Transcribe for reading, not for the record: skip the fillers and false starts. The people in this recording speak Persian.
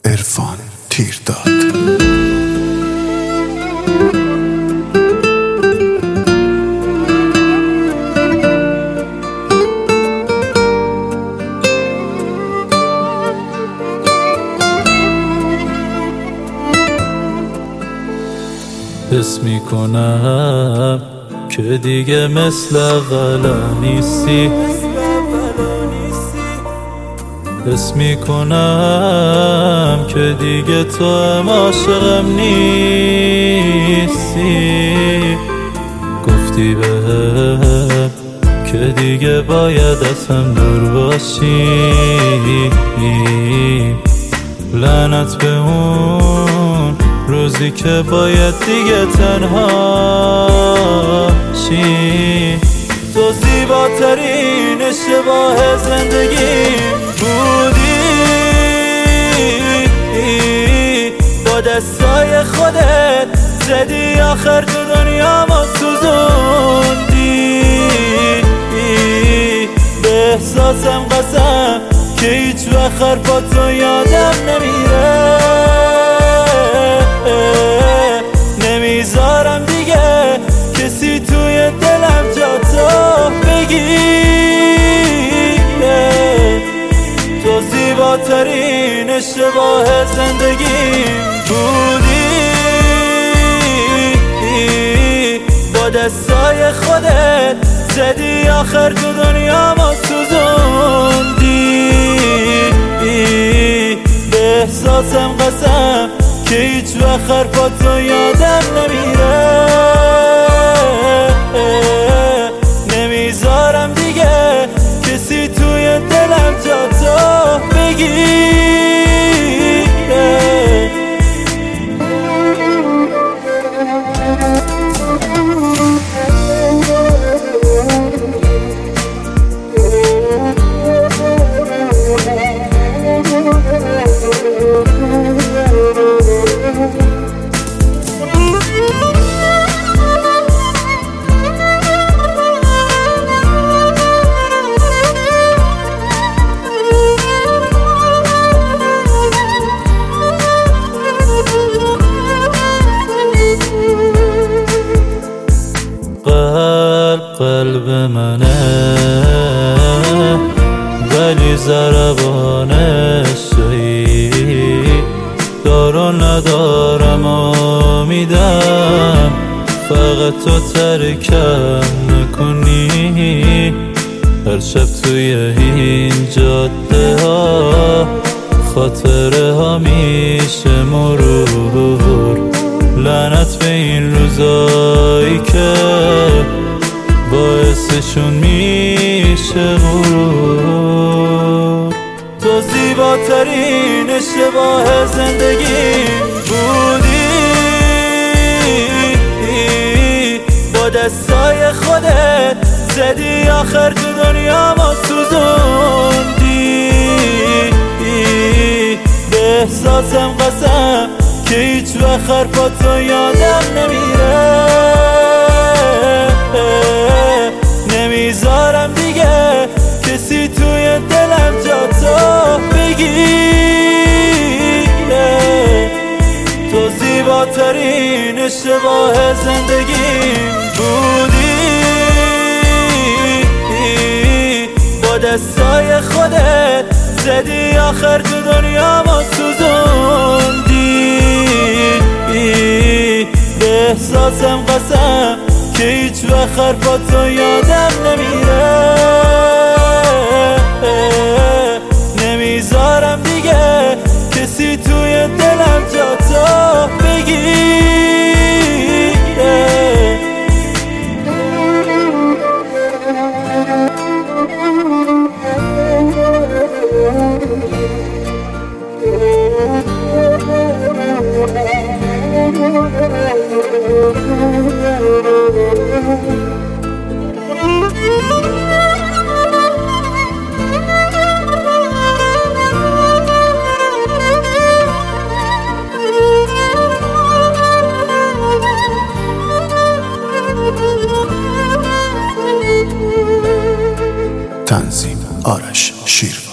عرفان تیرداد. حس میکنم که دیگه مثل اولا نیستی. حس میکنم که دیگه تو هم عاشقم نیستی. گفتی بهم که دیگه باید از هم دور باشی. لعنت به اون روزی که باید دیگه تنها شی. تو زیباترین اشتباه زندگی بودی. با دستای خودت زدی آخر تو دنیا ما سوزوندی. به احساسم قسم که هیچ وقت حرفاتو یادم نمیره. نمیذارم دیگه کسی توی دلم جا تو بگیره. تو زیباترین اشتباه زندگیم بودی. با دستای خودت زدی آخر تو دنیا ما سوزوندی. به احساسم قسم که هیچ وقت حرفاتو یادم نمیره. نمیذارم دیگه کسی توی دلم جا تو بگیره. قلب منه ولی ضربانش تویی. دارو ندارم امیدم فقط تو ترکم نکنی. هر شب توی این جاده ها خاطره ها میشه مرور. لعنت به این روزایی که باعثشون میشه غرور. تو زیباترین اشتباه زندگی بودی. با دستای خودت زدی آخر تو دنیا ما سوزوندی. به احساسم قسم که هیچ وقت حرفاتو یادم نمیره. نمیذارم دیگه کسی توی دلم جا تو بگیره. تو زیباترین اشتباه زندگیم بودی. با دستای خودت زدی آخر تو دنیا ما سوزوندی. به احساسم قسم که هیچ وقت حرفاتو یادم نمیره. نمیذارم دیگه کسی توی دلم جا تو بگیره. تنظیم آرش شیر.